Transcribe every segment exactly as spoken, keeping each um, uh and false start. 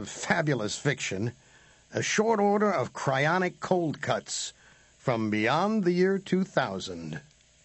fabulous fiction, a short order of cryonic cold cuts from beyond the year two thousand.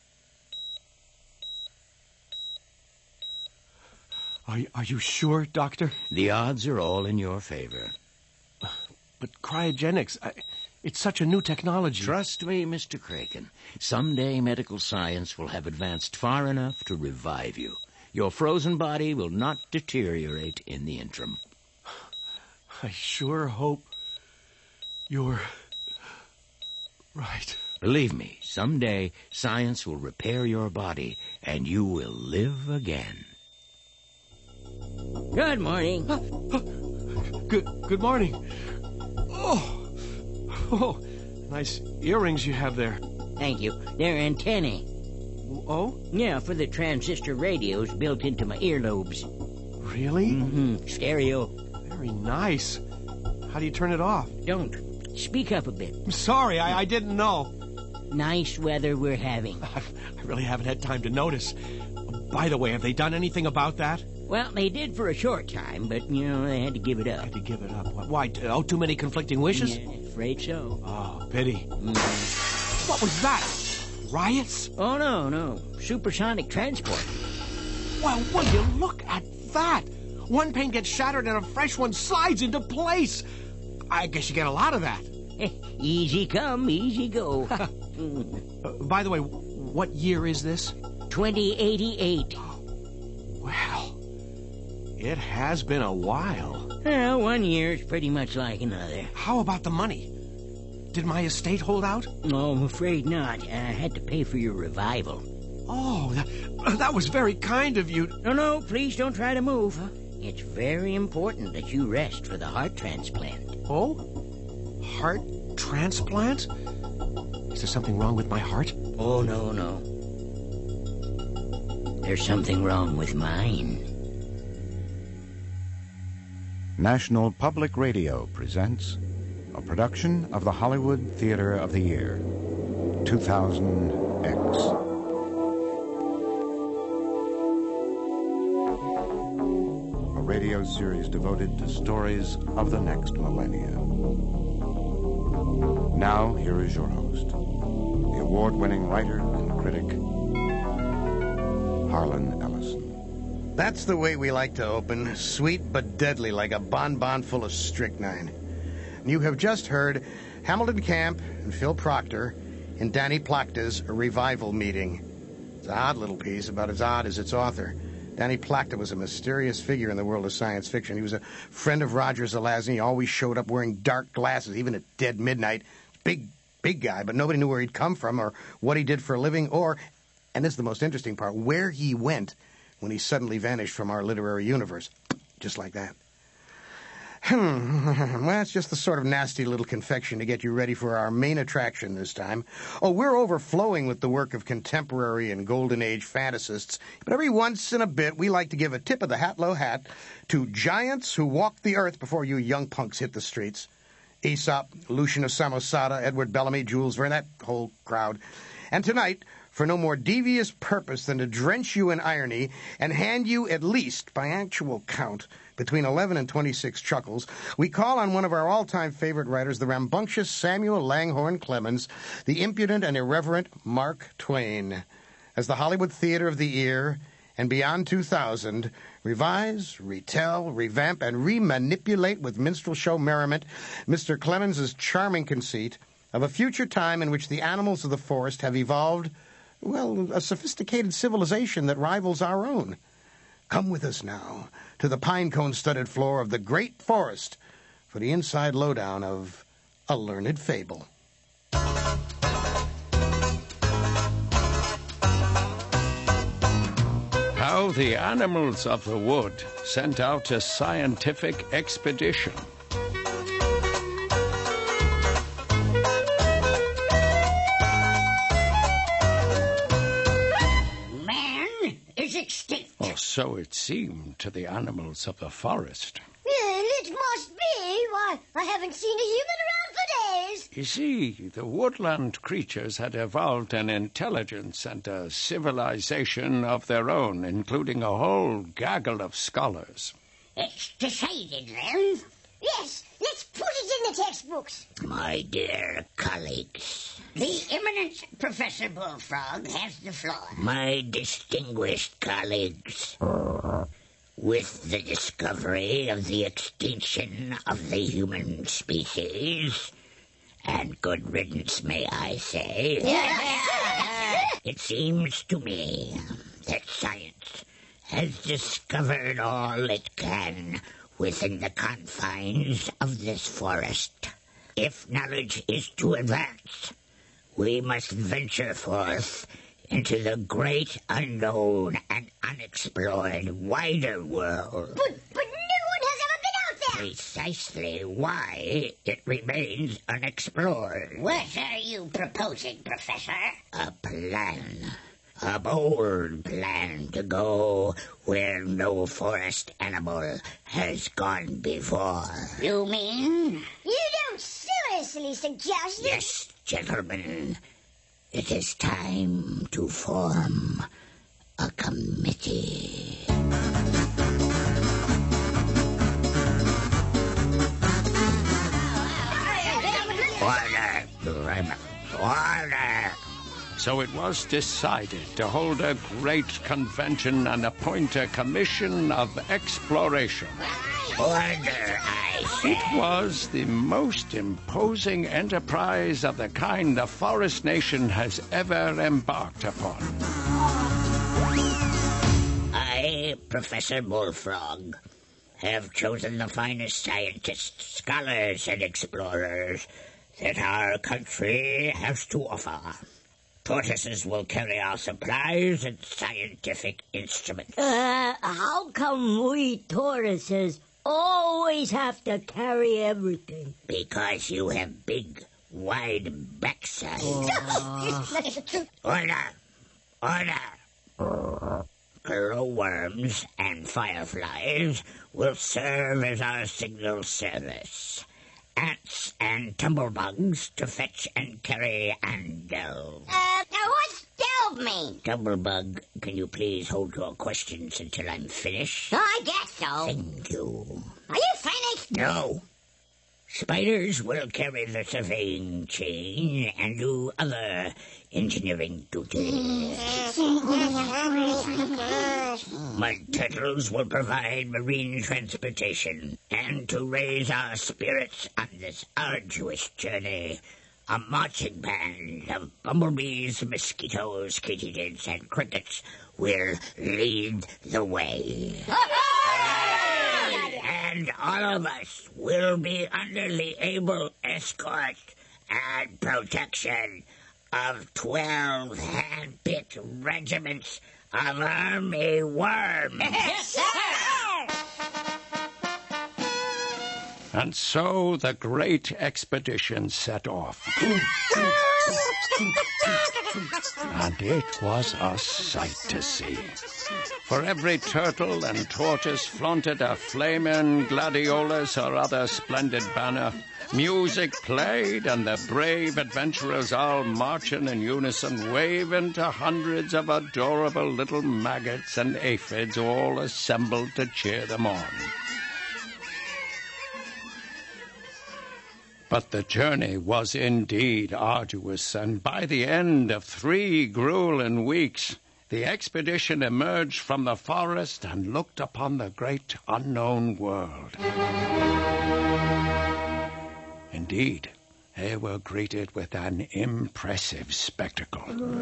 Are, are you sure, Doctor? The odds are all in your favor. But cryogenics, I, it's such a new technology. Trust me, Mister Kraken. Someday medical science will have advanced far enough to revive you. Your frozen body will not deteriorate in the interim. I sure hope you're right. Believe me, someday science will repair your body and you will live again. Good morning. Good, good morning. Oh, oh, nice earrings you have there. Thank you. They're antennae. Oh? Yeah, for the transistor radios built into my earlobes. Really? Mm-hmm. Stereo. Very nice. How do you turn it off? Don't. Speak up a bit. I'm sorry, I, I didn't know. Nice weather we're having. I, I really haven't had time to notice. By the way, have they done anything about that? Well, they did for a short time, but, you know, they had to give it up. Had to give it up? Why? Oh, too many conflicting wishes? Yeah, afraid so. Oh, pity. Mm. What was that? Riots? Oh, no, no. Supersonic transport. Well, will you look at that? One pane gets shattered and a fresh one slides into place. I guess you get a lot of that. Easy come, easy go. uh, by the way, what year is this? twenty eighty-eight. Well, it has been a while. Well, one year's pretty much like another. How about the money? Did my estate hold out? No, I'm afraid not. I had to pay for your revival. Oh, that, that was very kind of you. No, no, please don't try to move. Huh? It's very important that you rest for the heart transplant. Oh? Heart transplant? Is there something wrong with my heart? Oh, no, no. There's something wrong with mine. National Public Radio presents a production of the Hollywood Theater of the Year, two thousand X. A radio series devoted to stories of the next millennia. Now, here is your host, the award-winning writer and critic, Harlan Ellison. That's the way we like to open, sweet but deadly like a bonbon full of strychnine. You have just heard Hamilton Camp and Phil Proctor in Danny Plachta's Revival Meeting. It's an odd little piece, about as odd as its author. Danny Plachta was a mysterious figure in the world of science fiction. He was a friend of Roger Zelazny. He always showed up wearing dark glasses, even at dead midnight. Big, big guy, but nobody knew where he'd come from or what he did for a living or, and this is the most interesting part, where he went when he suddenly vanished from our literary universe. Just like that. Hmm. Well, it's just the sort of nasty little confection to get you ready for our main attraction this time. Oh, we're overflowing with the work of contemporary and golden age fantasists, but every once in a bit we like to give a tip of the hat-low hat to giants who walked the earth before you young punks hit the streets. Aesop, Lucian of Samosata, Edward Bellamy, Jules Verne, that whole crowd. And tonight, for no more devious purpose than to drench you in irony and hand you at least, by actual count, between eleven and twenty-six chuckles, we call on one of our all-time favorite writers, the rambunctious Samuel Langhorne Clemens, the impudent and irreverent Mark Twain. As the Hollywood Theater of the Year and Beyond two thousand revise, retell, revamp, and remanipulate with minstrel show merriment Mister Clemens's charming conceit of a future time in which the animals of the forest have evolved, well, a sophisticated civilization that rivals our own. Come with us now to the pine-cone-studded floor of the great forest for the inside lowdown of A Learned Fable. How the animals of the wood sent out a scientific expedition. Or so it seemed to the animals of the forest. Well, it must be. Why, I haven't seen a human around for days. You see, the woodland creatures had evolved an intelligence and a civilization of their own, including a whole gaggle of scholars. It's decided, then. textbooks. My dear colleagues, The eminent Professor Bullfrog has the floor. my distinguished colleagues, with the discovery of the extinction of the human species, and good riddance, may I say, it seems to me that science has discovered all it can within the confines of this forest. If knowledge is to advance, we must venture forth into the great unknown and unexplored wider world. But, but no one has ever been out there. Precisely why it remains unexplored. What are you proposing, Professor? A plan. A bold plan to go where no forest animal has gone before. You mean? You don't seriously suggest that... Yes, gentlemen, it is time to form a committee. Order! Order! So it was decided to hold a great convention and appoint a commission of exploration. Order, I say. It was the most imposing enterprise of the kind the Forest Nation has ever embarked upon. I, Professor Bullfrog, have chosen the finest scientists, scholars, and explorers that our country has to offer. Tortoises will carry our supplies and scientific instruments. Uh, how come we tortoises always have to carry everything? Because you have big, wide backsides. Order! Order! Glowworms and fireflies will serve as our signal service. Ants and tumblebugs to fetch and carry and delve. Uh, now what's delve mean? Tumblebug, can you please hold your questions until I'm finished? I guess so. Thank you. Are you finished? No. Spiders will carry the surveying chain and do other engineering duties. Mud turtles will provide marine transportation. And to raise our spirits on this arduous journey, a marching band of bumblebees, mosquitoes, katydids, and crickets will lead the way. And all of us will be under the able escort and protection of twelve hand-picked regiments of army worms. Yes, sir! And so the great expedition set off. And it was a sight to see. For every turtle and tortoise flaunted a flaming gladiolus or other splendid banner. Music played, and the brave adventurers all marching in unison, waving to hundreds of adorable little maggots and aphids all assembled to cheer them on. But the journey was indeed arduous, and by the end of three grueling weeks, the expedition emerged from the forest and looked upon the great unknown world. Indeed, they were greeted with an impressive spectacle.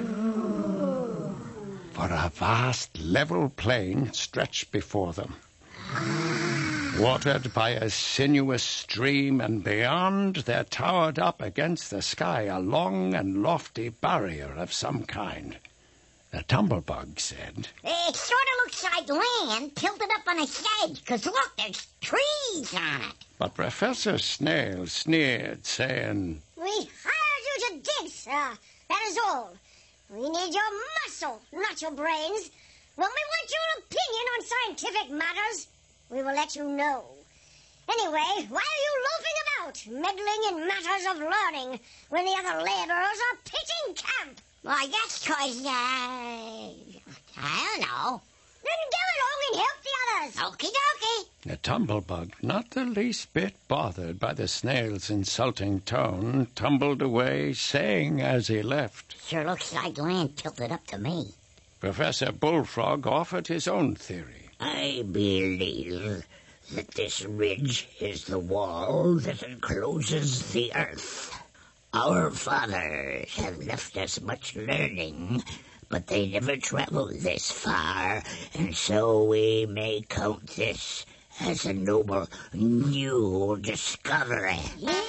For a vast level plain stretched before them, watered by a sinuous stream, and beyond there towered up against the sky a long and lofty barrier of some kind. The tumblebug said, It sort of looks like land tilted up on a shed, because look, there's trees on it. But Professor Snail sneered, saying, We hired you to dig, sir. That is all. We need your muscle, not your brains. When we want your opinion on scientific matters, we will let you know. Anyway, why are you loafing about, meddling in matters of learning, when the other laborers are pitching camp? Well, I guess because, uh, I don't know. Then go along and help the others. Okie dokie. The tumblebug, not the least bit bothered by the snail's insulting tone, tumbled away, saying as he left, Sure looks like land tilted up to me. Professor Bullfrog offered his own theory. I believe that this ridge is the wall that encloses the earth. Our fathers have left us much learning, but they never traveled this far, and so we may count this as a noble new discovery.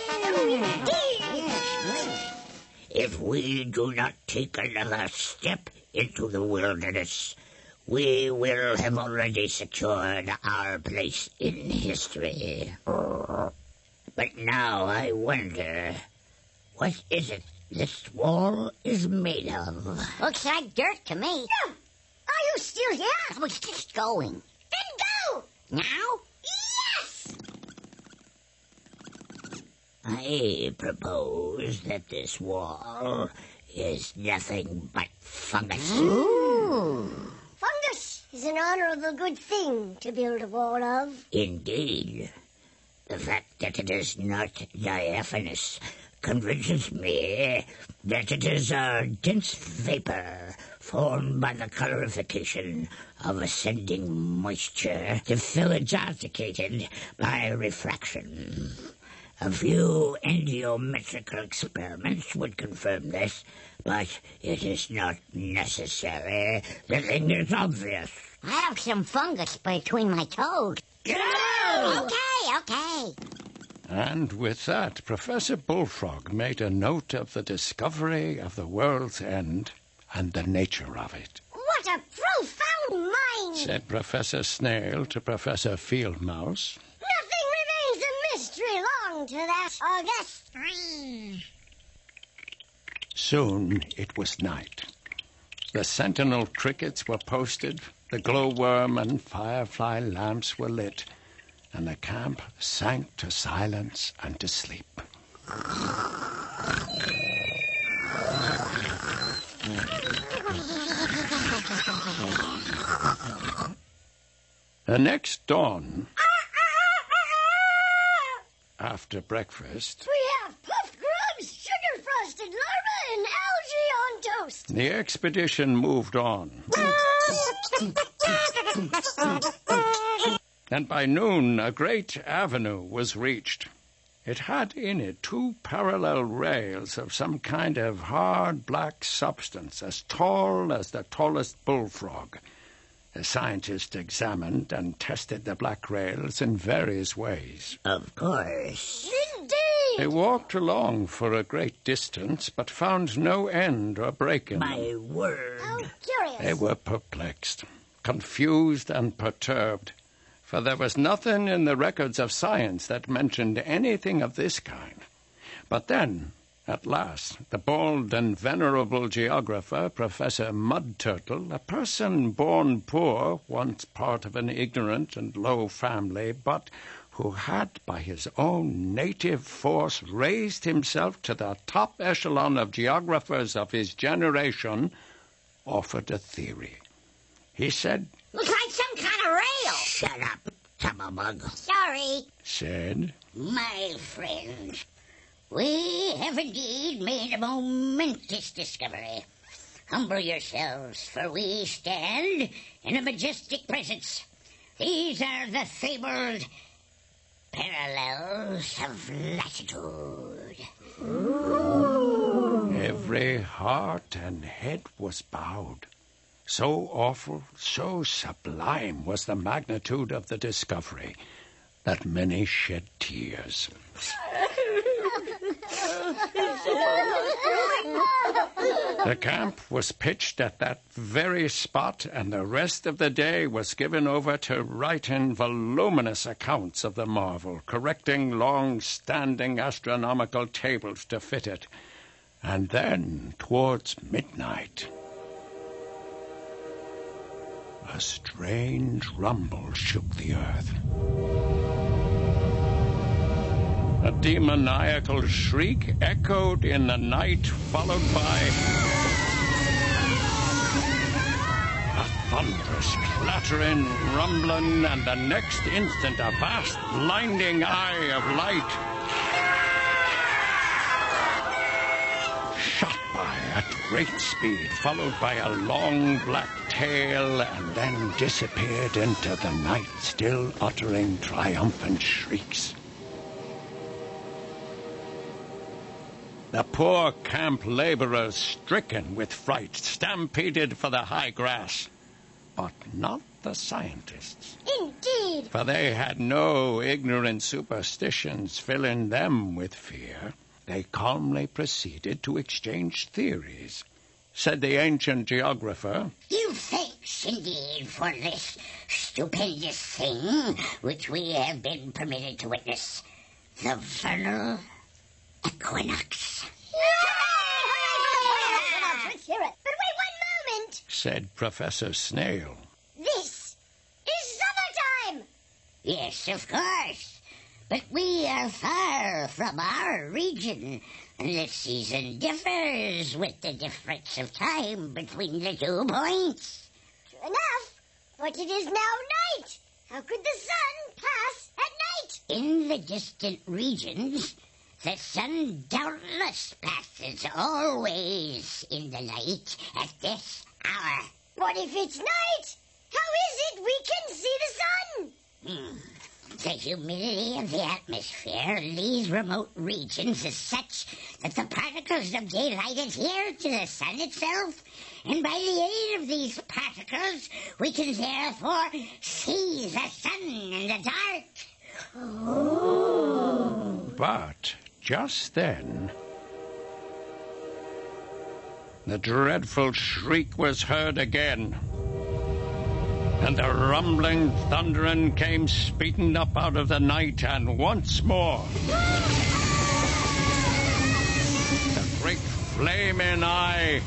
If we do not take another step into the wilderness, we will have already secured our place in history. But now I wonder, what is it this wall is made of? Looks like dirt to me. No. Are you still here? I was just going. Then go. Now? Yes! I propose that this wall is nothing but fungus. Ooh. Fungus is an honorable good thing to build a wall of. Indeed. The fact that it is not diaphanous convinces me that it is a dense vapor formed by the colorification of ascending moisture diffusidicated by refraction. A few endiometrical experiments would confirm this, but it is not necessary. The thing is obvious. I have some fungus between my toes. Get out! Okay, okay. And with that, Professor Bullfrog made a note of the discovery of the world's end and the nature of it. What a profound mind! Said Professor Snail to Professor Field Mouse. Nothing remains a mystery long to that august brain. Soon it was night. The sentinel crickets were posted, the glowworm and firefly lamps were lit, and the camp sank to silence and to sleep. The next dawn, after breakfast, We have puffed grubs, sugar-frosted larvae, and algae on toast. the expedition moved on. And by noon, a great avenue was reached. It had in it two parallel rails of some kind of hard black substance, as tall as the tallest bullfrog. The scientist examined and tested the black rails in various ways. Of course. Indeed. They walked along for a great distance, but found no end or break in them. My word. How curious. They were perplexed, confused and perturbed, for there was nothing in the records of science that mentioned anything of this kind. But then, at last, the bald and venerable geographer, Professor Mud Turtle, a person born poor, once part of an ignorant and low family, but who had, by his own native force, raised himself to the top echelon of geographers of his generation, offered a theory. He said, Looks like some kind of rail. Shut up, Tumblebug. Sorry. said, My friend, we have indeed made a momentous discovery. Humble yourselves, for we stand in a majestic presence. These are the fabled parallels of latitude. Every heart and head was bowed. So awful, so sublime was the magnitude of the discovery that many shed tears. The camp was pitched at that very spot, and the rest of the day was given over to writing voluminous accounts of the marvel, correcting long-standing astronomical tables to fit it. And then, towards midnight, a strange rumble shook the earth. A demoniacal shriek echoed in the night, followed by a thunderous, clattering, rumbling, and the next instant a vast, blinding eye of light shot by at great speed, followed by a long black tail, and then disappeared into the night, still uttering triumphant shrieks. The poor camp laborers, stricken with fright, stampeded for the high grass. But not the scientists. Indeed. For they had no ignorant superstitions filling them with fear. They calmly proceeded to exchange theories. Said the ancient geographer, You thanks indeed for this stupendous thing which we have been permitted to witness. The vernal equinox. Let's hear it. But wait one moment. said Professor Snail. This is summertime. Yes, of course. But we are far from our region, and the season differs with the difference of time between the two points. True enough, but it is now night. How could the sun pass at night? In the distant regions, the sun doubtless passes always in the night at this hour. What if it's night? How is it we can see the sun? Hmm. The humidity of the atmosphere in these remote regions is such that the particles of daylight adhere to the sun itself, and by the aid of these particles we can therefore see the sun in the dark. Oh. But just then, the dreadful shriek was heard again. And the rumbling, thundering came speeding up out of the night, and once more the great flaming eye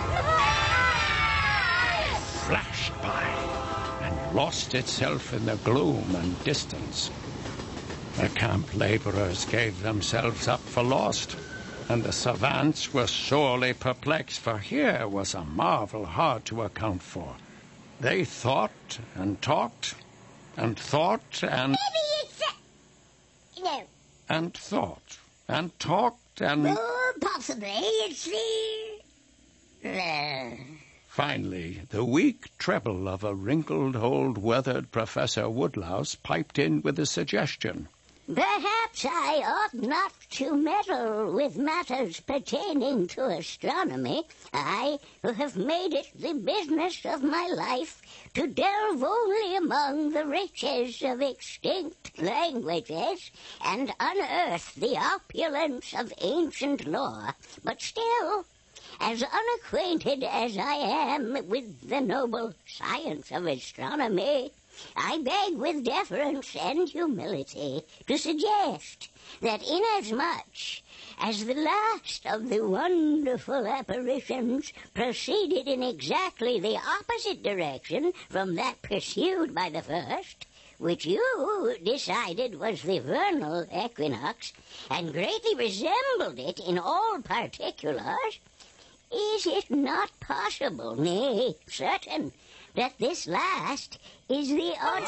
flashed by and lost itself in the gloom and distance. The camp laborers gave themselves up for lost, and the savants were sorely perplexed, for here was a marvel hard to account for. They thought and talked and thought and... Maybe it's a... No. And thought and talked and... Oh, possibly it's the... Uh... Finally, the weak treble of a wrinkled, old, weathered Professor Woodlouse piped in with a suggestion. Perhaps I ought not to meddle with matters pertaining to astronomy. I, who have made it the business of my life to delve only among the riches of extinct languages and unearth the opulence of ancient lore. But still, as unacquainted as I am with the noble science of astronomy, I beg with deference and humility to suggest that inasmuch as the last of the wonderful apparitions proceeded in exactly the opposite direction from that pursued by the first, which you decided was the vernal equinox, and greatly resembled it in all particulars, is it not possible, nay, certain, that this last is the odd...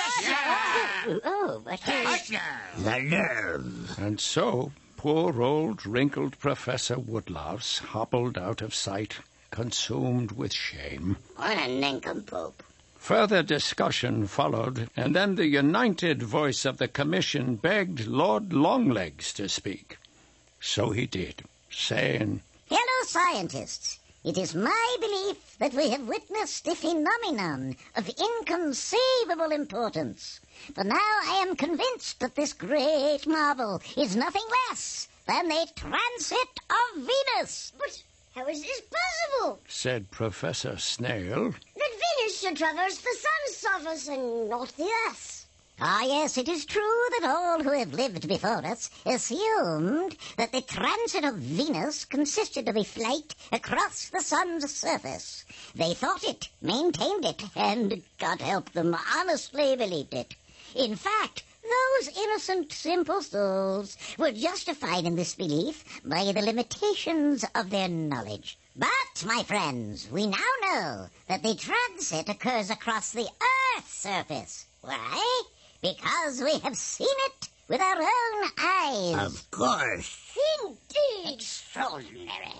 Oh, oh, but... The nerve. And so, poor old wrinkled Professor Woodlouse hobbled out of sight, consumed with shame. What a nincompoop. Further discussion followed, and then the united voice of the commission begged Lord Longlegs to speak. So he did, saying, Fellow scientists, it is my belief that we have witnessed a phenomenon of inconceivable importance. For now I am convinced that this great marvel is nothing less than the transit of Venus. But how is this possible? Said Professor Snail. That Venus should traverse the sun's surface and not the Earth's. Ah, yes, it is true that all who have lived before us assumed that the transit of Venus consisted of a flight across the sun's surface. They thought it, maintained it, and, God help them, honestly believed it. In fact, those innocent, simple souls were justified in this belief by the limitations of their knowledge. But, my friends, we now know that the transit occurs across the Earth's surface. Why? Because we have seen it with our own eyes. Of course. Indeed. Extraordinary.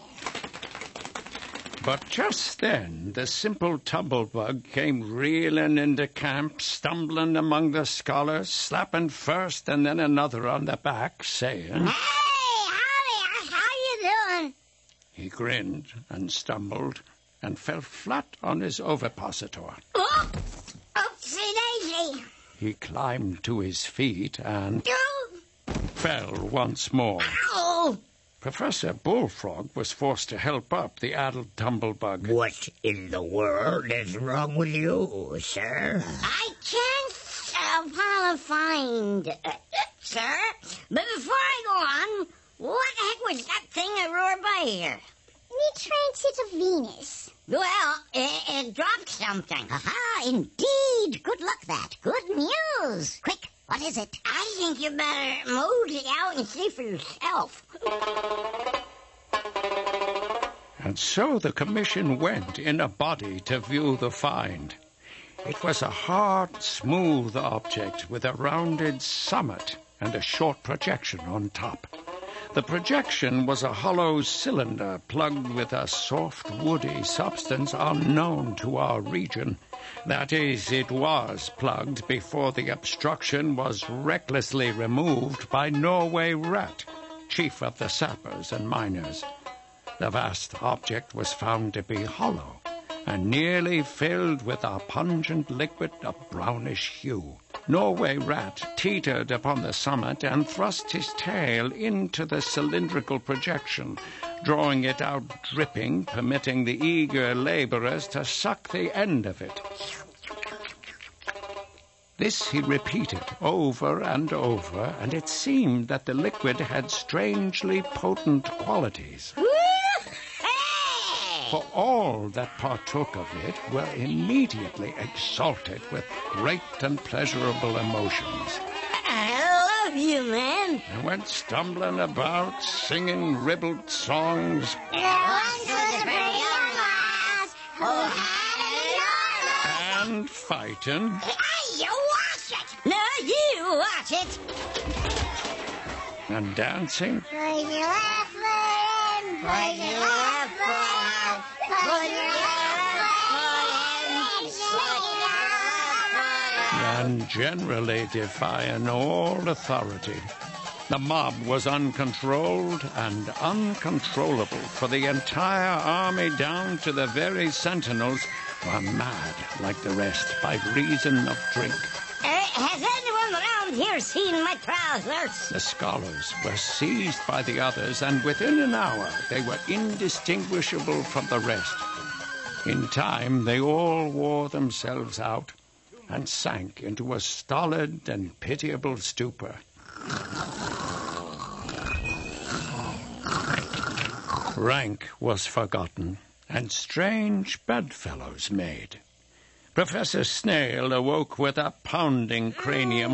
But just then, the simple Tumblebug came reeling into camp, stumbling among the scholars, slapping first and then another on the back, saying, Hey, howdy, how you doing? He grinned and stumbled and fell flat on his ovipositor. Oh, oopsie daisy. He climbed to his feet and Oh, fell once more. ow. Professor Bullfrog was forced to help up the addled Tumblebug. What in the world is wrong with you, sir? I can't uh, follow find, uh, sir. But before I go on, what the heck was that thing that roared by here? The transit of Venus. Well, it, it dropped something. Aha, indeed. Good luck, that. Good news. Quick, what is it? I think you better move it out and see for yourself. And so the commission went in a body to view the find. It was a hard, smooth object with a rounded summit and a short projection on top. The projection was a hollow cylinder plugged with a soft, woody substance unknown to our region. That is, it was plugged before the obstruction was recklessly removed by Norway Rat, chief of the sappers and miners. The vast object was found to be hollow and nearly filled with a pungent liquid of brownish hue. Norway Rat teetered upon the summit and thrust his tail into the cylindrical projection, drawing it out dripping, permitting the eager laborers to suck the end of it. This he repeated over and over, and it seemed that the liquid had strangely potent qualities. For all that partook of it were immediately exalted with great and pleasurable emotions, I love you, man. and went stumbling about, singing ribald songs and fighting Hey, you watch it. No, you watch it. and dancing Put your left foot in, put your left foot out, put your left foot in, and generally defying all authority. The mob was uncontrolled and uncontrollable, for the entire army down to the very sentinels were mad like the rest by reason of drink. Uh, has anyone around here seen my trousers? The scholars were seized by the others, and within an hour they were indistinguishable from the rest. In time, they all wore themselves out and sank into a stolid and pitiable stupor. Rank was forgotten, and strange bedfellows made. Professor Snail awoke with a pounding cranium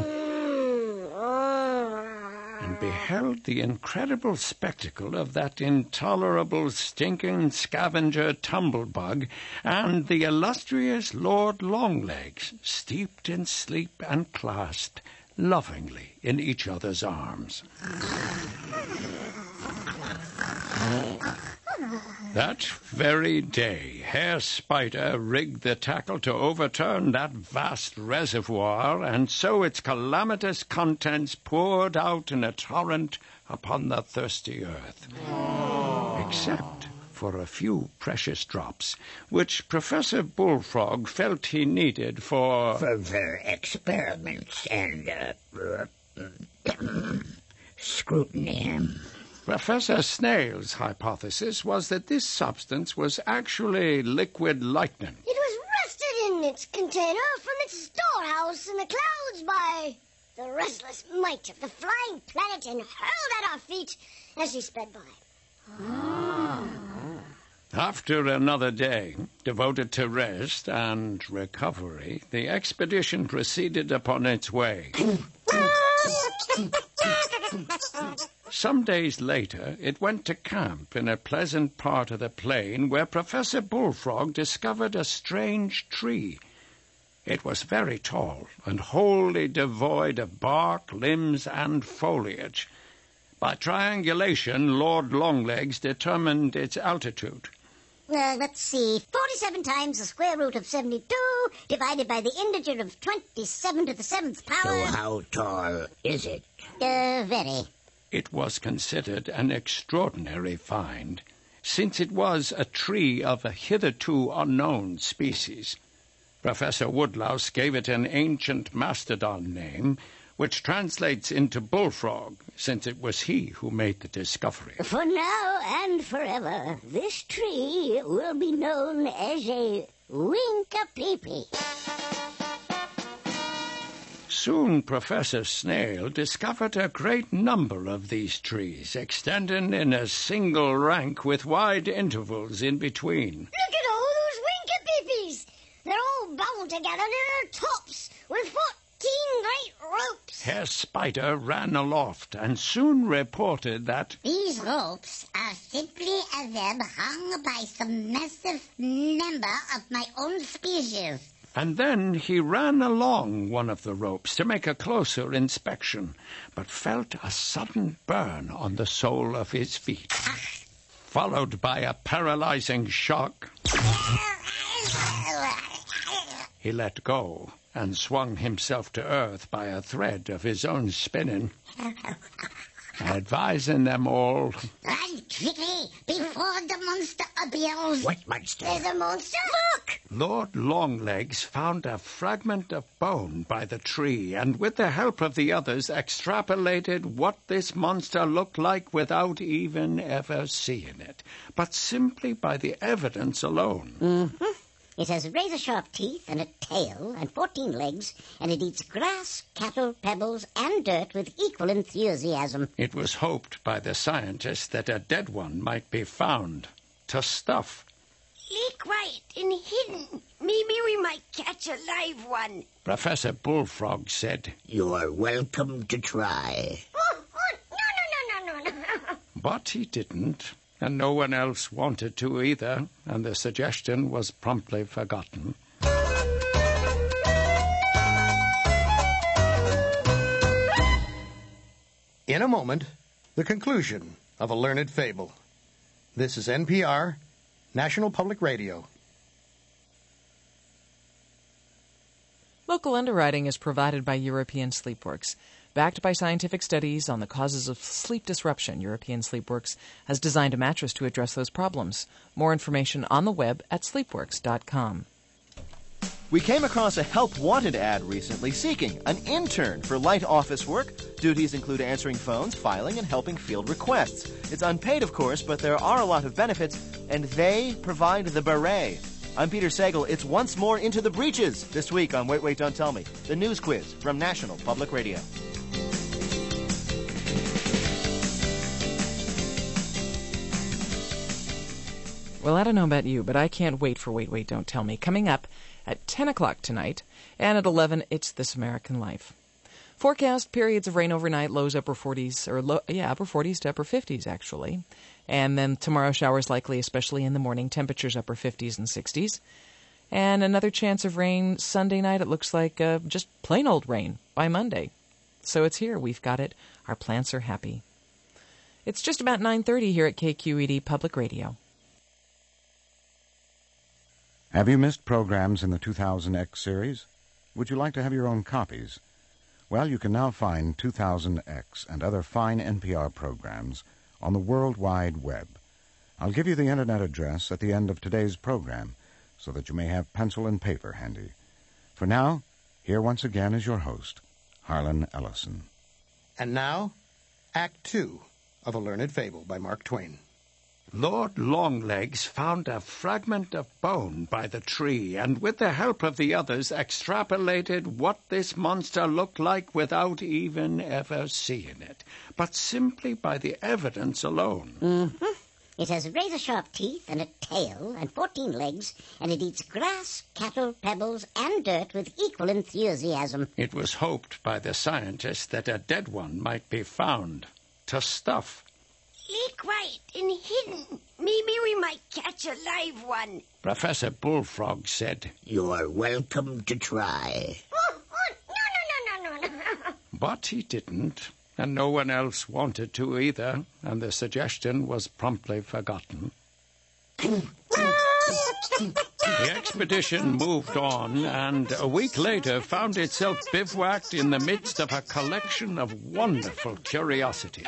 and beheld the incredible spectacle of that intolerable, stinking scavenger Tumblebug and the illustrious Lord Longlegs, steeped in sleep and clasped lovingly in each other's arms. That very day, Herr Spider rigged the tackle to overturn that vast reservoir, and so its calamitous contents poured out in a torrent upon the thirsty earth. Except for a few precious drops, which Professor Bullfrog felt he needed for... Further experiments and, uh, uh scrutiny. Professor Snail's hypothesis was that this substance was actually liquid lightning. It was rusted in its container from its storehouse in the clouds by the restless might of the flying planet and hurled at our feet as he sped by. After another day devoted to rest and recovery, the expedition proceeded upon its way. Some days later, it went to camp in a pleasant part of the plain where Professor Bullfrog discovered a strange tree. It was very tall and wholly devoid of bark, limbs, and foliage. By triangulation, Lord Longlegs determined its altitude. Uh, let's see. forty-seven times the square root of seventy-two divided by the integer of twenty-seven to the seventh power. So how tall is it? Uh, very. It was considered an extraordinary find, since it was a tree of a hitherto unknown species. Professor Woodlouse gave it an ancient mastodon name, which translates into bullfrog, since it was he who made the discovery. For now and forever, this tree will be known as a Wink-a-Pee-Pee. Soon Professor Snail discovered a great number of these trees, extending in a single rank with wide intervals in between. Look at all those Wink-a-Pee-Pees. They're all bound together near their tops with fourteen great ropes. Herr Spider ran aloft and soon reported that These ropes are simply a web hung by some massive member of my own species. And then he ran along one of the ropes to make a closer inspection, but felt a sudden burn on the sole of his feet, followed by a paralyzing shock. He let go and swung himself to earth by a thread of his own spinning, advising them all, Run quickly before the monster appears. What monster? There's a monster. Look! Lord Longlegs found a fragment of bone by the tree and with the help of the others extrapolated what this monster looked like without even ever seeing it, but simply by the evidence alone. Mm-hmm. It has razor-sharp teeth and a tail and fourteen legs, and it eats grass, cattle, pebbles, and dirt with equal enthusiasm. It was hoped by the scientists that a dead one might be found to stuff. Be quiet and hidden. Maybe we might catch a live one. Professor Bullfrog said, You are welcome to try. Oh, oh, no, no, no, no, no, no. But he didn't, and no one else wanted to either, and the suggestion was promptly forgotten. In a moment, the conclusion of A Learned Fable. This is N P R, National Public Radio. Local underwriting is provided by European Sleepworks. Backed by scientific studies on the causes of sleep disruption, European Sleepworks has designed a mattress to address those problems. More information on the web at sleepworks dot com. We came across a help wanted ad recently seeking an intern for light office work. Duties include answering phones, filing, and helping field requests. It's unpaid, of course, but there are a lot of benefits, and they provide the beret. I'm Peter Sagal. It's once more Into the Breaches this week on Wait, Wait, Don't Tell Me, the news quiz from National Public Radio. Well, I don't know about you, but I can't wait for Wait, Wait, Don't Tell Me. Coming up at ten o'clock tonight, and at eleven, it's This American Life. Forecast periods of rain overnight, lows upper forties, or low, yeah, upper forties to upper fifties, actually. And then tomorrow, showers likely, especially in the morning, temperatures upper fifties and sixties. And another chance of rain Sunday night. It looks like uh, just plain old rain by Monday. So it's here. We've got it. Our plants are happy. It's just about nine thirty here at K Q E D Public Radio. Have you missed programs in the two thousand X series? Would you like to have your own copies? Well, you can now find two thousand X and other fine N P R programs on the World Wide Web. I'll give you the Internet address at the end of today's program so that you may have pencil and paper handy. For now, here once again is your host, Harlan Ellison. And now, Act Two of A Learned Fable by Mark Twain. Lord Longlegs found a fragment of bone by the tree, and with the help of the others extrapolated what this monster looked like without even ever seeing it, but simply by the evidence alone. Mm-hmm. It has razor-sharp teeth and a tail and fourteen legs, and it eats grass, cattle, pebbles, and dirt with equal enthusiasm. It was hoped by the scientists that a dead one might be found to stuff. Be quiet and hidden. Maybe we might catch a live one. Professor Bullfrog said. You are welcome to try. Oh, oh, no, no, no, no, no, no. But he didn't, and no one else wanted to either, and the suggestion was promptly forgotten. The expedition moved on, and a week later found itself bivouacked in the midst of a collection of wonderful curiosities.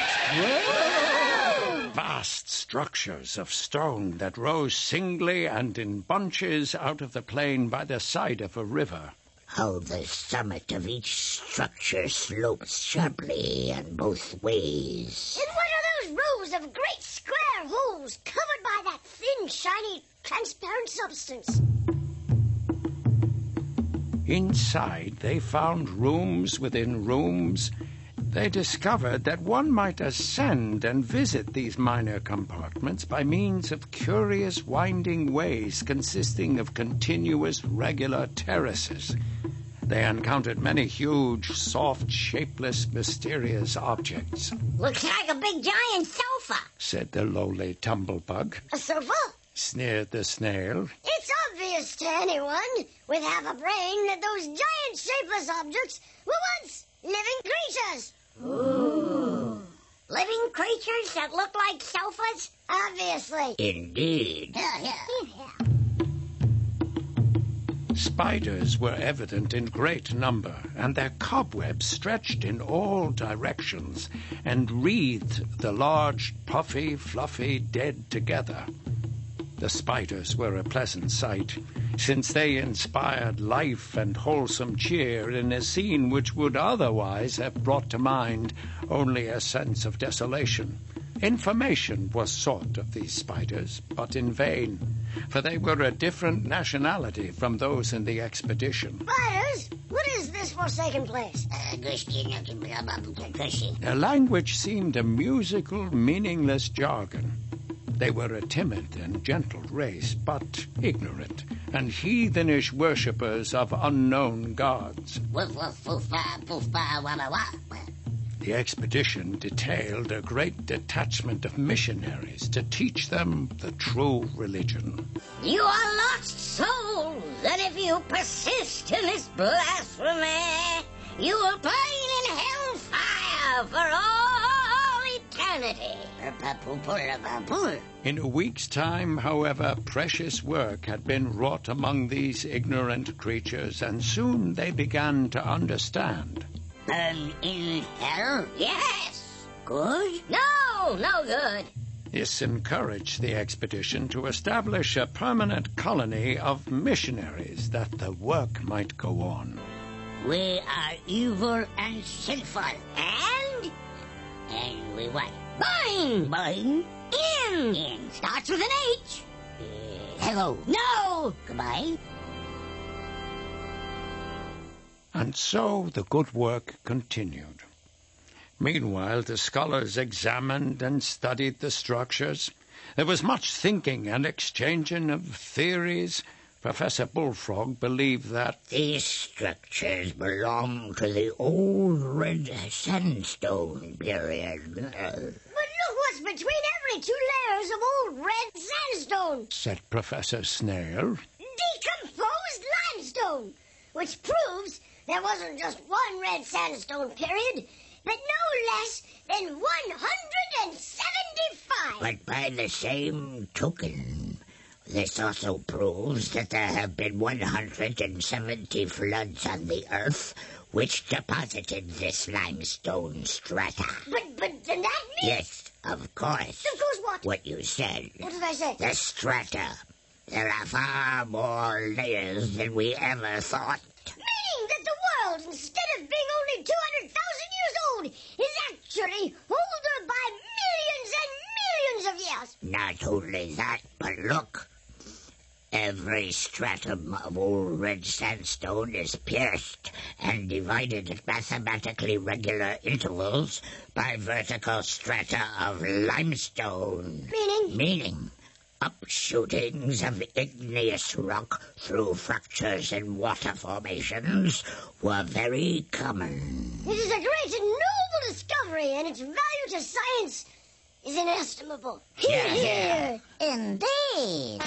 Vast structures of stone that rose singly and in bunches out of the plain by the side of a river. How the summit of each structure slopes sharply in both ways. And what are those rows of great square holes covered by that thin, shiny, transparent substance? Inside, they found rooms within rooms. They discovered that one might ascend and visit these minor compartments by means of curious winding ways consisting of continuous regular terraces. They encountered many huge, soft, shapeless, mysterious objects. Looks like a big giant sofa, said the lowly Tumblebug. A sofa? Sneered the Snail. It's obvious to anyone with half a brain that those giant shapeless objects were once living creatures. Ooh. Living creatures that look like sofas? Obviously. Indeed. Yeah, yeah. yeah. Spiders were evident in great number, and their cobwebs stretched in all directions and wreathed the large, puffy, fluffy dead together. The spiders were a pleasant sight, since they inspired life and wholesome cheer in a scene which would otherwise have brought to mind only a sense of desolation. Information was sought of these spiders, but in vain, for they were a different nationality from those in the expedition. Spiders? What is this forsaken place? Their language seemed a musical, meaningless jargon. They were a timid and gentle race, but ignorant, and heathenish worshippers of unknown gods. The expedition detailed a great detachment of missionaries to teach them the true religion. You are lost souls, and if you persist in this blasphemy, you will burn in hellfire for all eternity. In a week's time, however, precious work had been wrought among these ignorant creatures, and soon they began to understand. Burn in hell? Yes. Good? No, no good. This encouraged the expedition to establish a permanent colony of missionaries that the work might go on. We are evil and sinful. And? And we what? Bind. Bind? In. In. Starts with an H. Uh, hello. No. Goodbye. And so the good work continued. Meanwhile, the scholars examined and studied the structures. There was much thinking and exchanging of theories. Professor Bullfrog believed that these structures belong to the old red sandstone period. But look what's between every two layers of old red sandstone, said Professor Snail. Decomposed limestone, which proves there wasn't just one red sandstone period, but no less than one hundred seventy-five. But by the same token, this also proves that there have been one hundred seventy floods on the earth which deposited this limestone strata. But, but, then that means... Yes, of course. Of course what? What you said. What did I say? The strata. There are far more layers than we ever thought. Meaning that the world, instead of being only two hundred thousand years old, is actually older by millions and millions of years. Not only that, but look. Every stratum of old red sandstone is pierced and divided at mathematically regular intervals by vertical strata of limestone. Meaning? Meaning upshootings of igneous rock through fractures in water formations were very common. It is a great and noble discovery discovery, and its value to science is inestimable. Hear, hear. Indeed.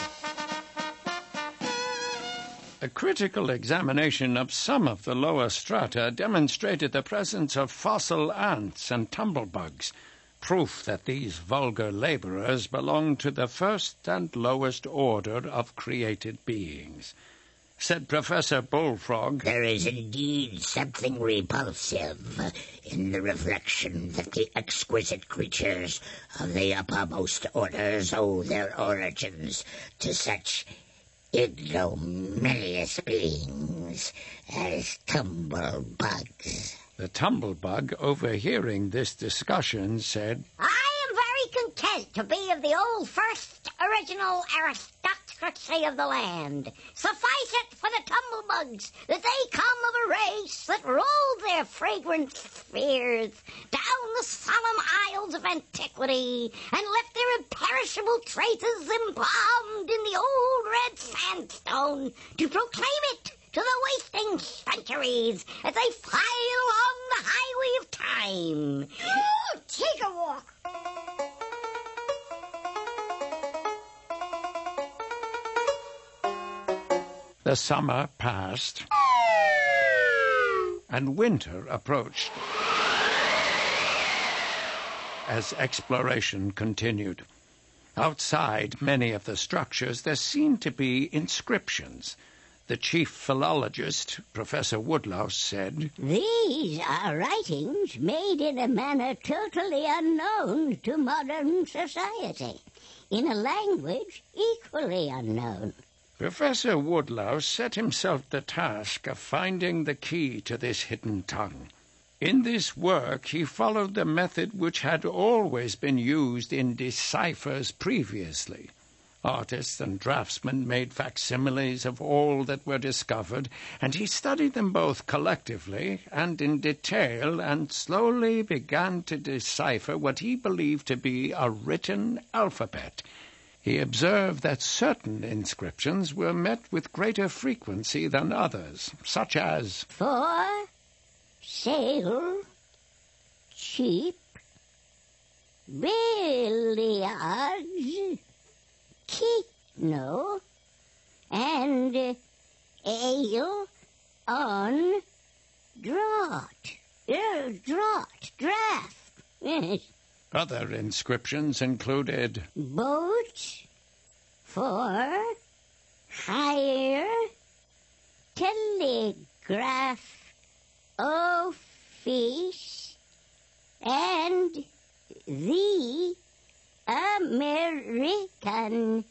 A critical examination of some of the lower strata demonstrated the presence of fossil ants and tumblebugs, proof that these vulgar laborers belong to the first and lowest order of created beings. Said Professor Bullfrog, "There is indeed something repulsive in the reflection that the exquisite creatures of the uppermost orders owe their origins to such ignominious beings as tumblebugs." The tumblebug, overhearing this discussion, said, I am very content to be of the old first original aristocracy of the land. Suffice it for the tumblebugs that they come of a race that rolled their fragrant spheres down the solemn aisles of antiquity and left their imperishable traces embalmed in the old red sandstone to proclaim it to the wasting centuries as they file along the highway of time. Ooh, take a walk. The summer passed, and winter approached as exploration continued. Outside many of the structures there seemed to be inscriptions. The chief philologist, Professor Woodlouse, said, These are writings made in a manner totally unknown to modern society, in a language equally unknown. Professor Woodlouse set himself the task of finding the key to this hidden tongue. In this work he followed the method which had always been used in deciphers previously. Artists and draftsmen made facsimiles of all that were discovered, and he studied them both collectively and in detail, and slowly began to decipher what he believed to be a written alphabet. He observed that certain inscriptions were met with greater frequency than others, such as For sale, cheap, billiards, keno, and uh, ale on draught. Uh, draught, draft. Yes. Other inscriptions included Boats for hire, telegraph office, and the American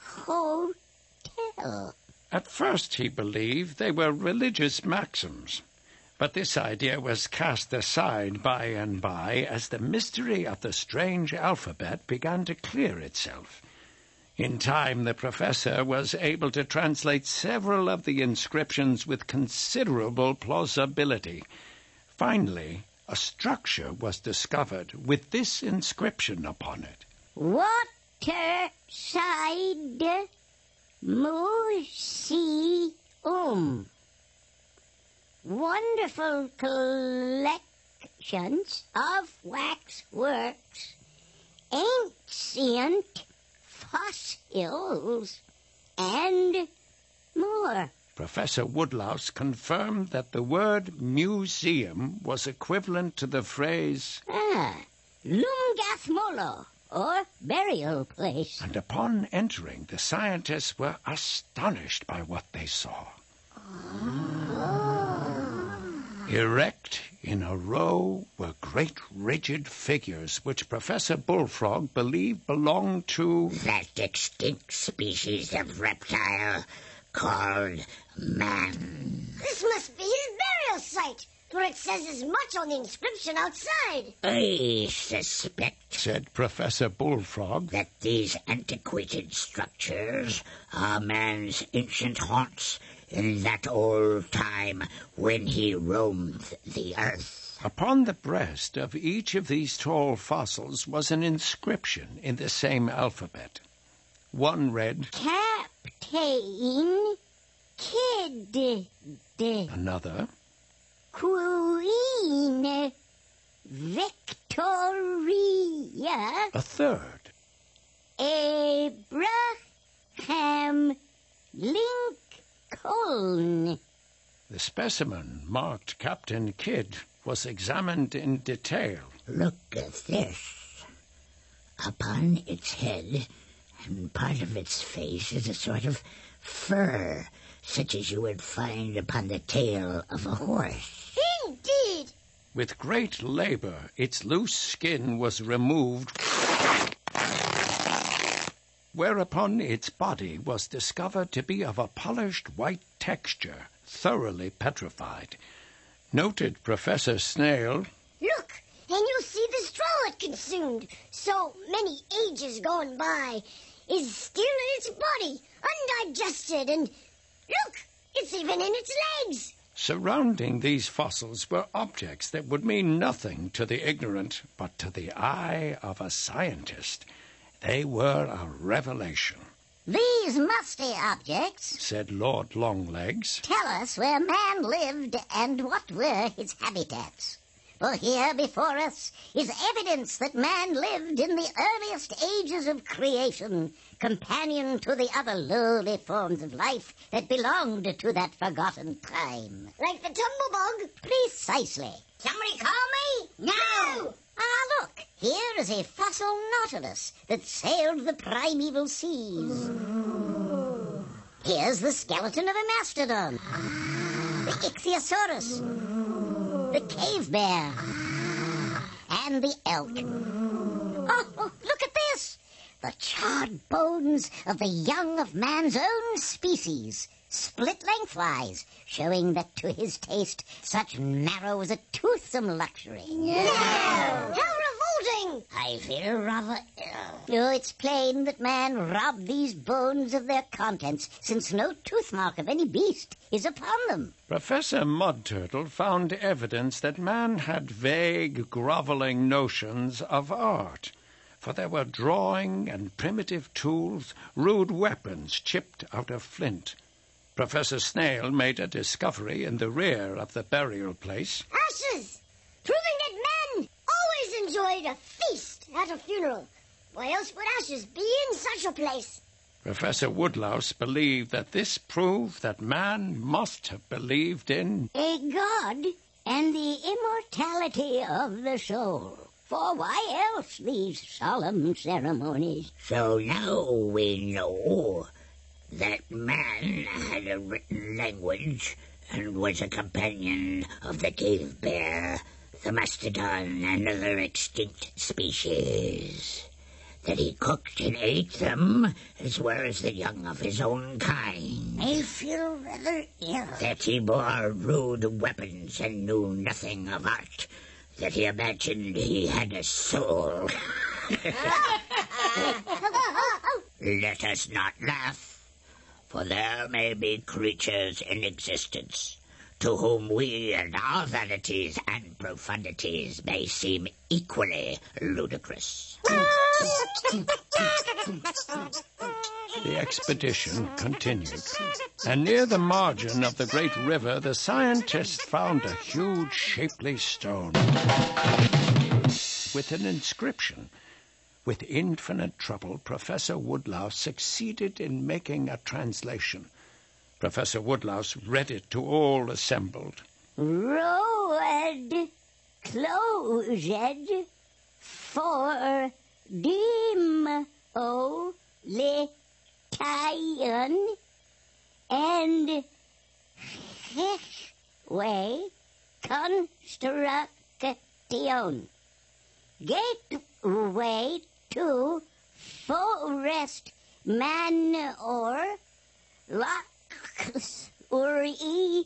Hotel. At first he believed they were religious maxims, but this idea was cast aside by and by as the mystery of the strange alphabet began to clear itself. In time the professor was able to translate several of the inscriptions with considerable plausibility. Finally, a structure was discovered with this inscription upon it. Waterside Museum. Wonderful collections of wax works, ancient fossils, and more. Professor Woodlouse confirmed that the word museum was equivalent to the phrase Ah, Lungathmolo, or burial place. And upon entering, the scientists were astonished by what they saw. Erect in a row were great rigid figures which Professor Bullfrog believed belonged to that extinct species of reptile called man. This must be his burial site, for it says as much on the inscription outside. I suspect, said Professor Bullfrog, that these antiquated structures are man's ancient haunts in that old time when he roamed the earth. Upon the breast of each of these tall fossils was an inscription in the same alphabet. One read, Captain Kidd. Another, Queen Victoria. Victoria. A third. Abraham Lincoln. The specimen, marked Captain Kidd, was examined in detail. Look at this. Upon its head and part of its face is a sort of fur, such as you would find upon the tail of a horse. Indeed. With great labor, its loose skin was removed, whereupon its body was discovered to be of a polished white texture, thoroughly petrified. Noted Professor Snail. Look, and you see the straw it consumed, so many ages gone by, is still in its body, undigested, and look, it's even in its legs. Surrounding these fossils were objects that would mean nothing to the ignorant, but to the eye of a scientist, they were a revelation. These musty objects, said Lord Longlegs, tell us where man lived and what were his habitats. For here before us is evidence that man lived in the earliest ages of creation, companion to the other lowly forms of life that belonged to that forgotten time. Like the tumblebug? Precisely. Somebody call me? No! Ah, look, here is a fossil nautilus that sailed the primeval seas. Ooh. Here's the skeleton of a mastodon, the ichthyosaurus, the cave bear, and the elk. Oh, oh, look at this! The charred bones of the young of man's own species, split lengthwise, showing that to his taste such marrow was a toothsome luxury. No! How revolting! I feel rather ill. Oh, it's plain that man robbed these bones of their contents, since no tooth mark of any beast is upon them. Professor Mud Turtle found evidence that man had vague, groveling notions of art, for there were drawing and primitive tools, rude weapons chipped out of flint. Professor Snail made a discovery in the rear of the burial place. Ashes! Proving that men always enjoyed a feast at a funeral. Why else would ashes be in such a place? Professor Woodlouse believed that this proved that man must have believed in a god and the immortality of the soul. For why else these solemn ceremonies? So now we know that man had a written language and was a companion of the cave bear, the mastodon, and other extinct species. That he cooked and ate them as well as the young of his own kind. I feel rather ill. That he bore rude weapons and knew nothing of art. That he imagined he had a soul. Let us not laugh, for there may be creatures in existence to whom we and our vanities and profundities may seem equally ludicrous. The expedition continued, and near the margin of the great river the scientists found a huge shapely stone with an inscription. With infinite trouble, Professor Woodlouse succeeded in making a translation. Professor Woodlouse read it to all assembled. Road closed for demolition and highway construction. Gateway to forest manure luxury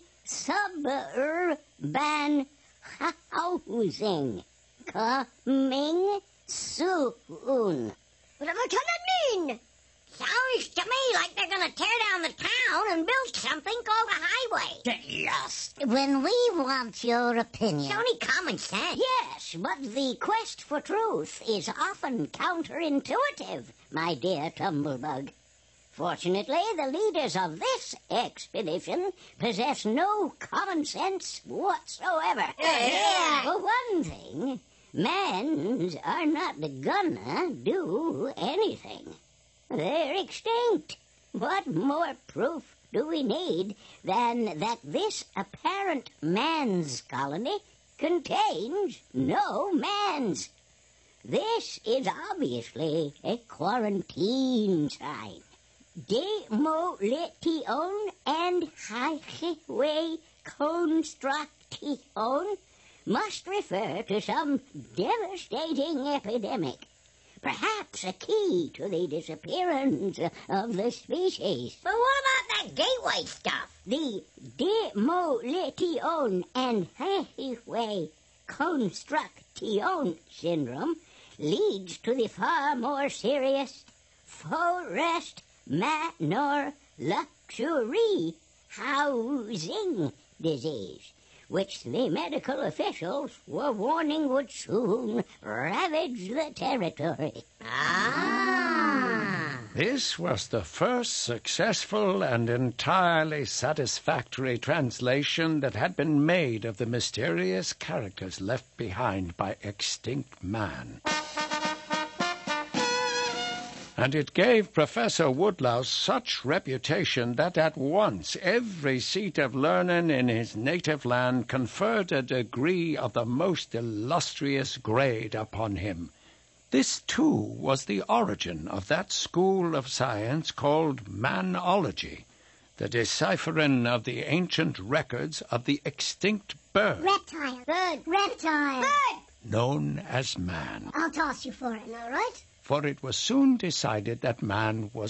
suburban housing coming soon. Whatever can it mean? Sounds to me like they're going to tear down the town and build something called a highway. Get lost. When we want your opinion. It's only common sense. Yes, but the quest for truth is often counterintuitive, my dear Tumblebug. Fortunately, the leaders of this expedition possess no common sense whatsoever. Yeah. For one thing, Mans are not gonna do anything. They're extinct. What more proof do we need than that this apparent man's colony contains no mans? This is obviously a quarantine sign. Demolition and highway construction must refer to some devastating epidemic, perhaps a key to the disappearance of the species. But what about that gateway stuff? The demolition and highway construction syndrome leads to the far more serious forest manor luxury housing disease, which the medical officials were warning would soon ravage the territory. Ah! This was the first successful and entirely satisfactory translation that had been made of the mysterious characters left behind by extinct man. And it gave Professor Woodlouse such reputation that at once every seat of learning in his native land conferred a degree of the most illustrious grade upon him. This, too, was the origin of that school of science called manology, the deciphering of the ancient records of the extinct bird. Reptile. Bird. Reptile. Bird! Known as man. I'll toss you for it, all right? For it was soon decided that man was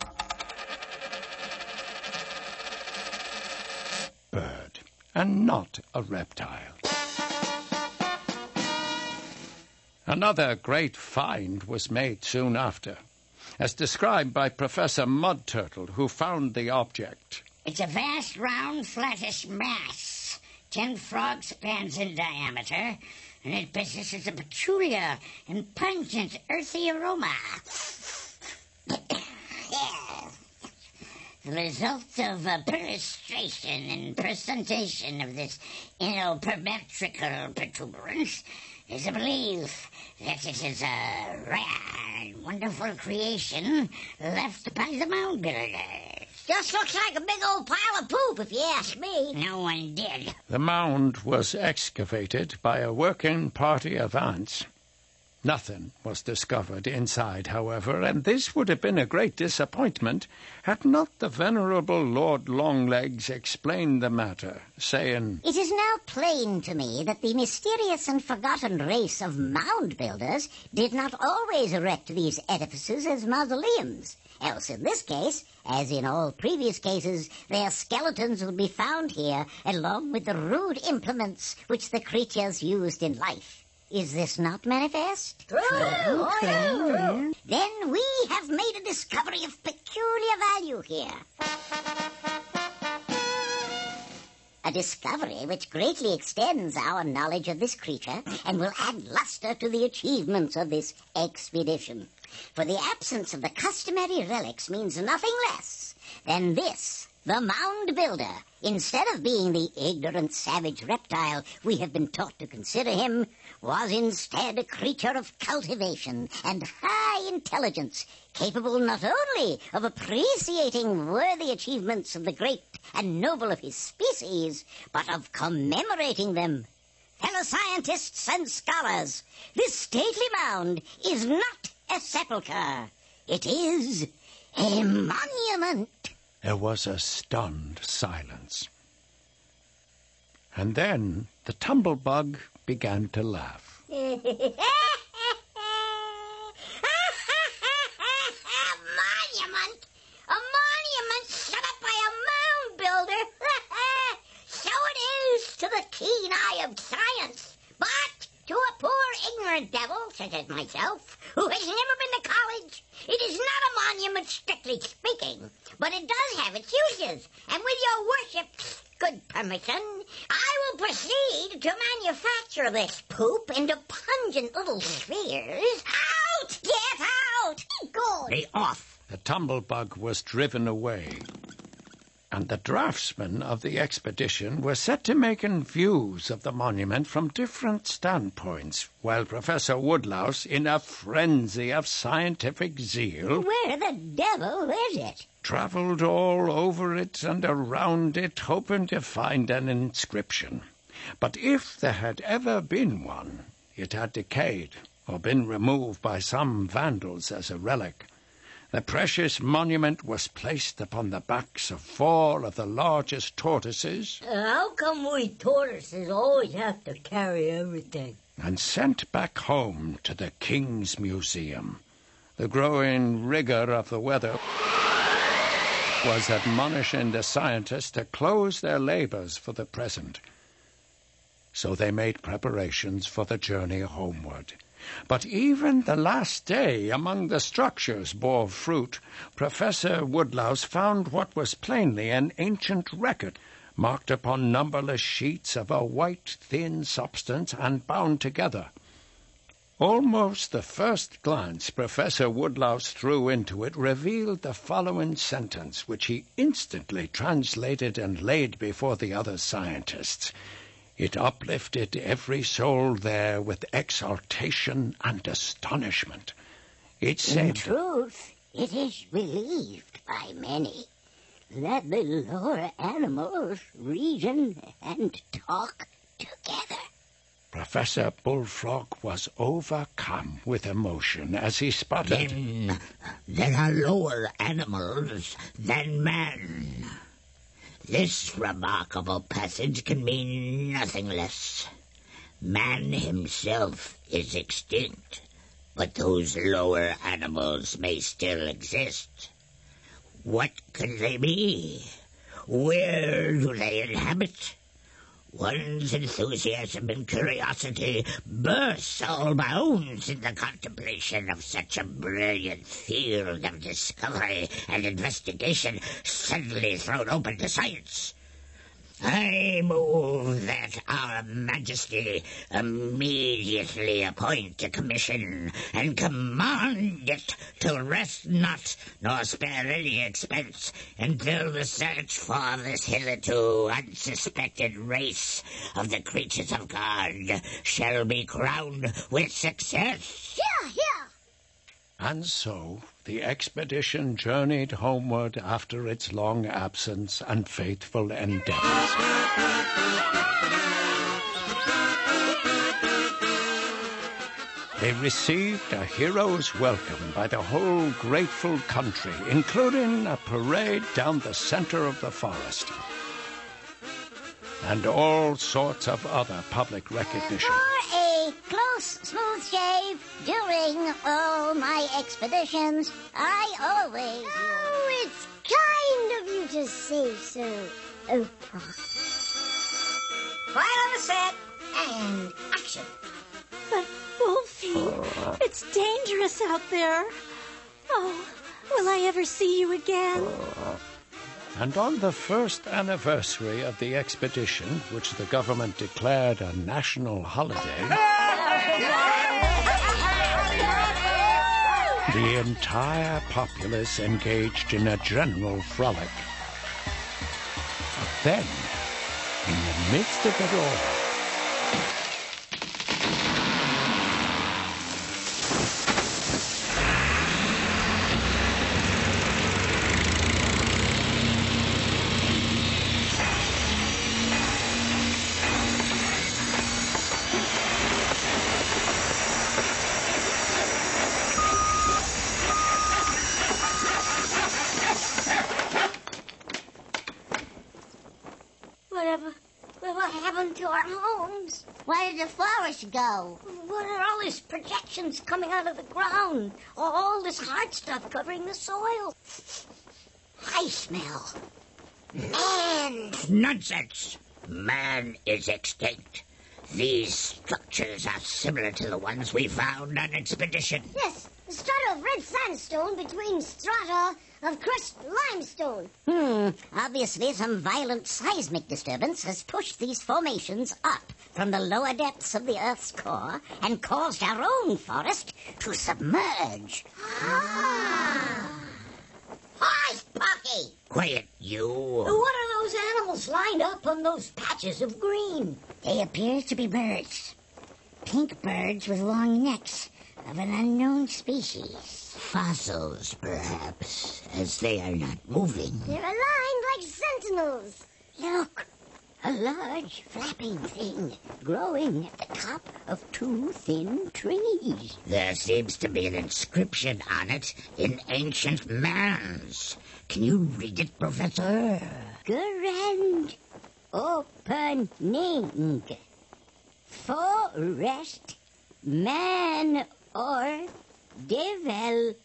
bird and not a reptile. Another great find was made soon after, as described by Professor Mud Turtle, who found the object. It's a vast, round, flattish mass, ten frog spans in diameter, and it possesses a peculiar and pungent earthy aroma. The result of uh, peristration and presentation of this inopermetrical protuberance is a belief that it is a rare and wonderful creation left by the mound builders. Just looks like a big old pile of poop, if you ask me. No one did. The mound was excavated by a working party of ants. Nothing was discovered inside, however, and this would have been a great disappointment had not the venerable Lord Longlegs explained the matter, saying, "It is now plain to me that the mysterious and forgotten race of mound builders did not always erect these edifices as mausoleums. Else in this case, as in all previous cases, their skeletons would be found here, along with the rude implements which the creatures used in life. Is this not manifest?" True. Oh, yeah, true. Then we have made a discovery of peculiar value here. A discovery which greatly extends our knowledge of this creature and will add luster to the achievements of this expedition. For the absence of the customary relics means nothing less than this: the mound builder, instead of being the ignorant savage reptile we have been taught to consider him, was instead a creature of cultivation and high intelligence, capable not only of appreciating worthy achievements of the great and noble of his species, but of commemorating them. Fellow scientists and scholars, this stately mound is not a sepulchre. It is a monument. There was a stunned silence. And then the tumblebug began to laugh. A monument? A monument set up by a mound builder? So it is to the keen eye of science. But to a poor ignorant devil, such as myself, who has never been to college, it is not a monument strictly speaking, but it does have its uses, and with your worship's good permission, I will proceed to manufacture this poop into pungent little spheres. Out! Get out! Good! Be off! The tumblebug was driven away. and the draftsmen of the expedition were set to making views of the monument from different standpoints, while Professor Woodlouse, in a frenzy of scientific zeal, Where the devil is it? travelled all over it and around it, hoping to find an inscription. But if there had ever been one, it had decayed or been removed by some vandals as a relic. The precious monument was placed upon the backs of four of the largest tortoises. Uh, how come we tortoises always have to carry everything? And sent back home to the King's Museum. The growing rigour of the weather was admonishing the scientists to close their labours for the present. So they made preparations for the journey homeward. But even the last day among the structures bore fruit. Professor Woodlouse found what was plainly an ancient record, marked upon numberless sheets of a white, thin substance and bound together. Almost the first glance Professor Woodlouse threw into it revealed the following sentence, which he instantly translated and laid before the other scientists. It uplifted every soul there with exaltation and astonishment. It said, In truth, it is believed by many that the lower animals reason and talk together. Professor Bullfrog was overcome with emotion as he sputtered, Then there are lower animals than man. This remarkable passage can mean nothing less. Man himself is extinct, but those lower animals may still exist. What can they be? Where do they inhabit? One's enthusiasm and curiosity bursts all bounds in the contemplation of such a brilliant field of discovery and investigation suddenly thrown open to science. I move that our Majesty immediately appoint a commission and command it to rest not nor spare any expense until the search for this hitherto unsuspected race of the creatures of God shall be crowned with success. Here, here. And so the expedition journeyed homeward after its long absence and faithful endeavors. They received a hero's welcome by the whole grateful country, including a parade down the center of the forest, and all sorts of other public recognition. For a close, smooth shave during all my expeditions, I always... Oh, it's kind of you to say so, Oprah. Quiet on the set, and action. But, Wolfie, it's dangerous out there. Oh, will I ever see you again? And on the first anniversary of the expedition, which the government declared a national holiday, the entire populace engaged in a general frolic. But then, in the midst of it all, Whatever, what happened to our homes? Where did the forest go? What are all these projections coming out of the ground? All this hard stuff covering the soil? I smell. Man! Nonsense! Man is extinct. These structures are similar to the ones we found on expedition. Yes, a strata of red sandstone between strata of crushed limestone. Hmm, obviously some violent seismic disturbance has pushed these formations up from the lower depths of the Earth's core and caused our own forest to submerge. Ah! Hi, Sparky! Quiet, you. What are those animals lined up on those patches of green? They appear to be birds. Pink birds with long necks of an unknown species. Fossils, perhaps, as they are not moving. They're aligned like sentinels. Look, a large flapping thing growing at the top of two thin trees. There seems to be an inscription on it in ancient Man's. Can you read it, Professor? Grand opening. Forest man or development.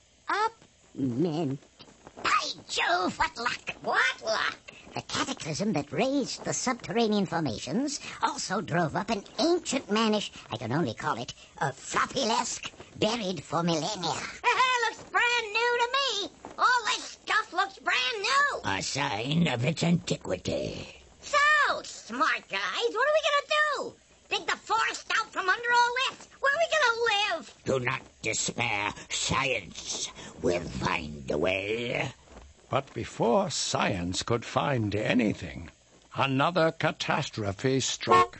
By Jove, what luck! What luck! The cataclysm that raised the subterranean formations also drove up an ancient mannish, I can only call it, a floppy-lesque, buried for millennia. Looks brand new to me. All this stuff looks brand new. A sign of its antiquity. So, smart guys, what are we gonna do? Dig the forest out from under all this? Where are we gonna live? Do not despair. Science will find a way. But before science could find anything, another catastrophe struck.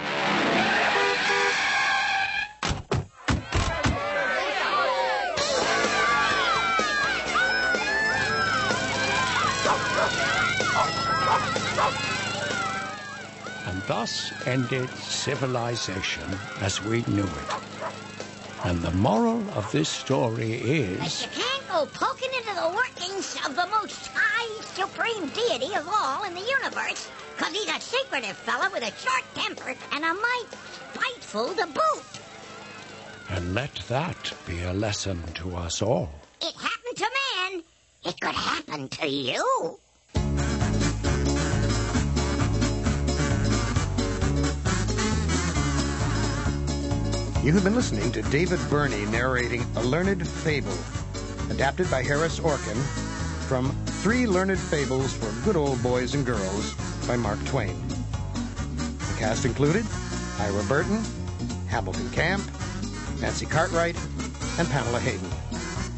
And thus ended civilization as we knew it. And the moral of this story is... But you can't go poking into the workings of the most high, supreme deity of all in the universe, because he's a secretive fella with a short temper and a mite spiteful to boot. And let that be a lesson to us all. It happened to man. It could happen to you. You have been listening to David Burney narrating A Learned Fable, adapted by Harris Orkin from Three Learned Fables for Good Old Boys and Girls by Mark Twain. The cast included Ira Burton, Hamilton Camp, Nancy Cartwright, and Pamela Hayden.